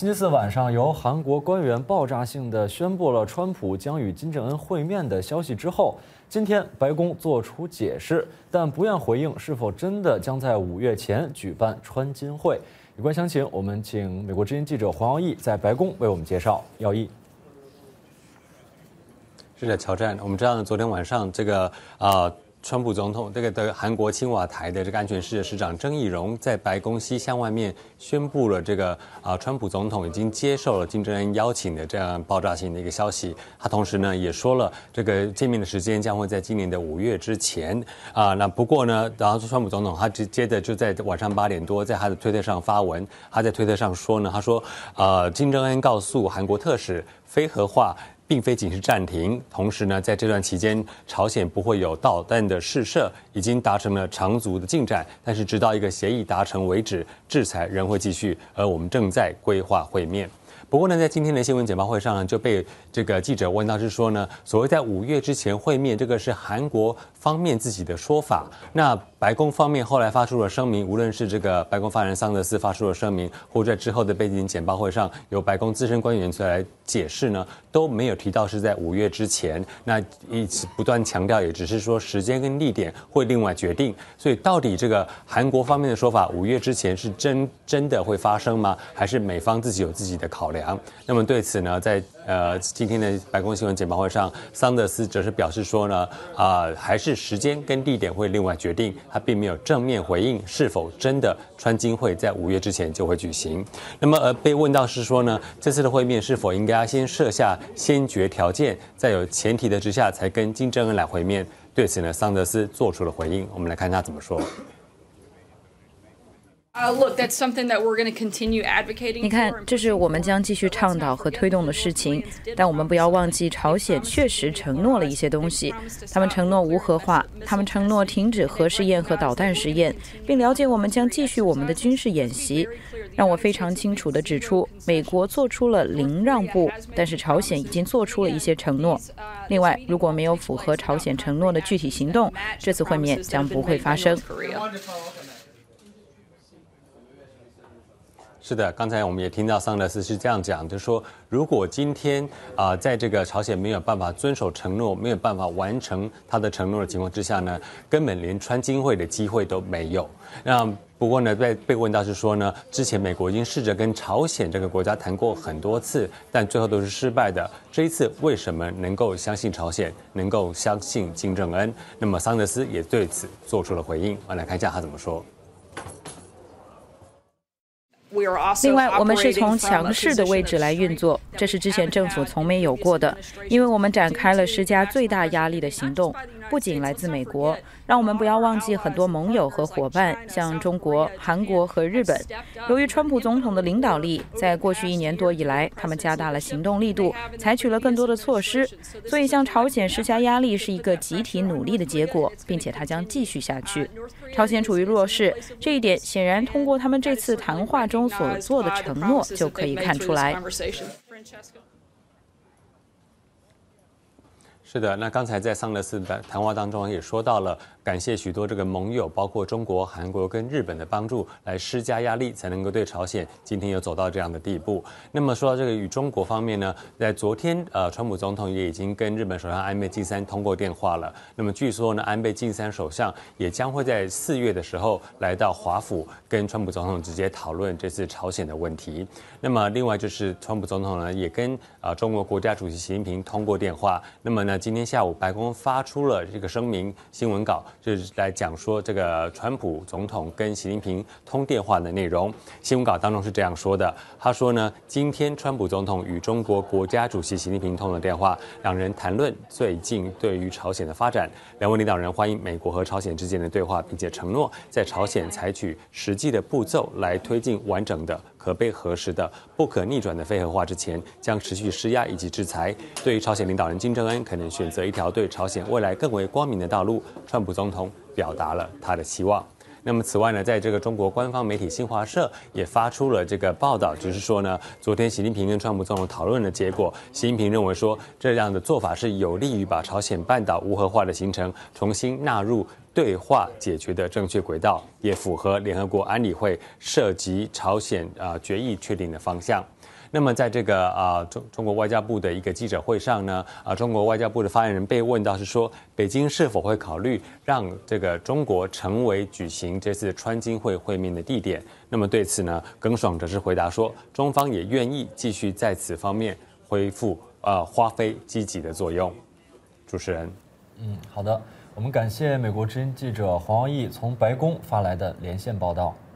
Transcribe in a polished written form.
星期四晚上，由韩国官员爆炸性地宣布了川普将与金正恩会面的消息之后，今天白宫做出解释，但不愿回应是否真的将在5月前举办川金会。有关详情，我们请美国之音记者黄耀义在白宫为我们介绍。耀义。 是的，乔战，我们知道呢，昨天晚上这个川普总统这个的韩国青瓦台的这个安全室的室长郑义溶在白宫西厢外面宣布了这个川普总统已经接受了金正恩邀请的这样爆炸性的一个消息。他同时呢也说了这个见面的时间将会在今年的5月之前那不过呢，然后川普总统他接着就在晚上8点多在他的推特上发文，他在推特上说呢，他说金正恩告诉韩国特使非核化并非仅是暂停，同时呢，在这段期间，朝鲜不会有导弹的试射，已经达成了长足的进展。但是，直到一个协议达成为止，制裁仍会继续，而我们正在规划会面。不过呢，在今天的新闻简报会上呢，就被这个记者问到是说呢，所谓在5月之前会面，这个是韩国方面自己的说法。那白宫方面后来发出了声明，无论是这个白宫发言人桑德斯发出了声明，或者在之后的背景简报会上由白宫资深官员出来解释呢，都没有提到是在5月之前。那一直不断强调，也只是说时间跟地点会另外决定。所以到底这个韩国方面的说法，5月之前是真的会发生吗？还是美方自己有自己的考量？那么对此呢，在今天的白宫新闻简报会上，桑德斯则是表示说呢，还是时间跟地点会另外决定，他并没有正面回应是否真的川金会在5月之前就会举行。那么被问到是说呢，这次的会面是否应该先设下先决条件，在有前提的之下才跟金正恩来会面？对此呢，桑德斯做出了回应，我们来看他怎么说。 Look, that's something that we're going to continue advocating. 你看，这是我们将继续倡导和推动的事情，但我们不要忘记，朝鲜确实承诺了一些东西。他们承诺无核化，他们承诺停止核试验和导弹实验，并了解我们将继续我们的军事演习。让我非常清楚地指出，美国做出了零让步，但是朝鲜已经做出了一些承诺。另外，如果没有符合朝鲜承诺的具体行动，这次会面将不会发生。 是的，刚才我们也听到桑德斯是这样讲，就是说，如果今天在这个朝鲜没有办法遵守承诺，没有办法完成他的承诺的情况之下呢，根本连川金会的机会都没有。那不过呢，被问到是说呢，之前美国已经试着跟朝鲜这个国家谈过很多次，但最后都是失败的。这一次为什么能够相信朝鲜，能够相信金正恩？那么桑德斯也对此做出了回应，我们来看一下他怎么说。 另外，我们是从强势的位置来运作，这是之前政府从没有过的，因为我们展开了施加最大压力的行动，不仅来自美国，让我们不要忘记很多盟友和伙伴，像中国、韩国和日本。由于川普总统的领导力，在过去1年多以来，他们加大了行动力度，采取了更多的措施，所以向朝鲜施加压力是一个集体努力的结果，并且它将继续下去。朝鲜处于弱势，这一点显然通过他们这次谈话中所做的承诺就可以看出来。 是的，那刚才在桑德斯的谈话当中也说到了，感谢许多这个盟友，包括中国、韩国跟日本的帮助，来施加压力，才能够对朝鲜今天有走到这样的地步。那么说到这个与中国方面呢，在昨天川普总统也已经跟日本首相安倍晋三通过电话了。那么据说呢，安倍晋三首相也将会在4月的时候来到华府，跟川普总统直接讨论这次朝鲜的问题。那么另外就是川普总统呢，也跟中国国家主席习近平通过电话。那么呢，今天下午白宫发出了这个声明新闻稿，就是来讲说这个川普总统跟习近平通电话的内容。新闻稿当中是这样说的，他说呢，今天川普总统与中国国家主席习近平通了电话，两人谈论最近对于朝鲜的发展。两位领导人欢迎美国和朝鲜之间的对话，并且承诺在朝鲜采取实际的步骤来推进完整的、可被核实的、不可逆转的非核化之前，将持续施压以及制裁。对于朝鲜领导人金正恩可能选择一条对朝鲜未来更为光明的道路，川普总统表达了他的期望。那么此外呢，在这个中国官方媒体新华社也发出了这个报道，就是说呢，昨天习近平跟川普总统讨论的结果，习近平认为说这样的做法是有利于把朝鲜半岛无核化的行程重新纳入对话解决的正确轨道，也符合联合国安理会涉及朝鲜决议确定的方向。那么，在这个中国外交部的一个记者会上呢，中国外交部的发言人被问到是说，北京是否会考虑让这个中国成为举行这次川金会会面的地点？那么对此呢，耿爽则是回答说，中方也愿意继续在此方面发挥积极的作用。主持人， 好的，我们感谢美国之音记者黄耀义从白宫发来的连线报道。